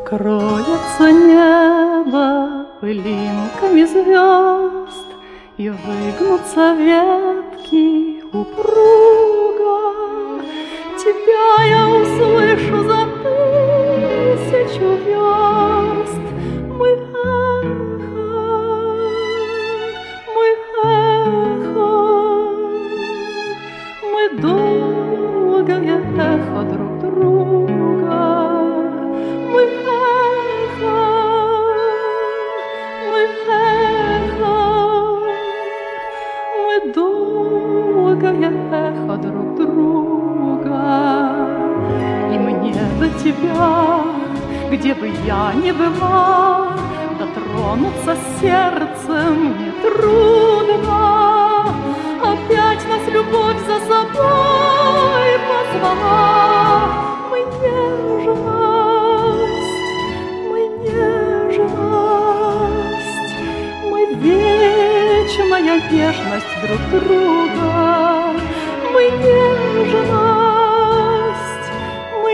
Покроется небо пылинками звезд, и выгнутся ветки упруго. Тебя я услышу за 1000 верст. Мы эхо, мы эхо, мы долгое эхо друг друга. Мы эхо, мы эхо, мы долгое эхо друг друга. И мне до тебя, где бы я ни была, дотронуться сердцем нетрудно. Опять нас любовь за собой позвала. Мы нежность, мы вечная нежность друг друга. Мы нежность, мы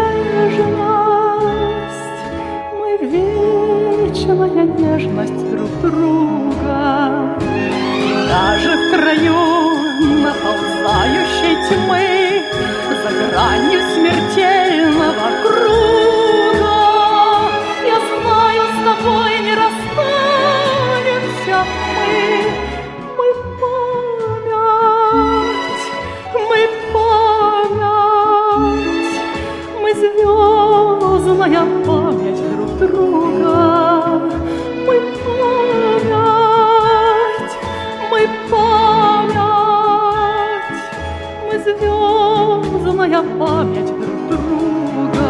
нежность, мы вечная нежность друг друга. Даже в краю наползающей тьмы, за гранью смертельного круга, я знаю, с тобой не расстанемся мы. Мы память, мы звездная память друг друга. Мы память, мы звездная память друг друга.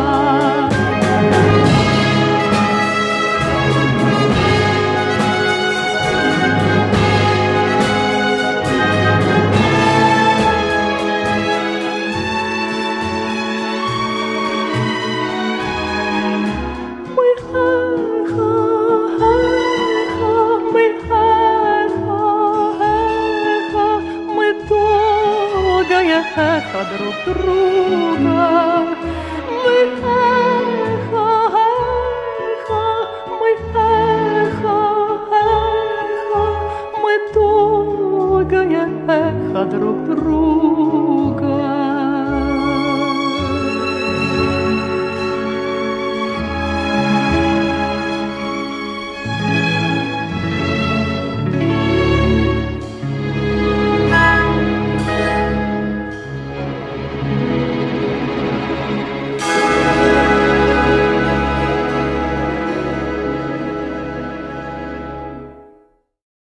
Мы эхо, эхо, мы эхо, эхо, мы долгое эхо друг друга. Мы эхо, эхо, мы эхо, эхо, мы долгое эхо друг друга.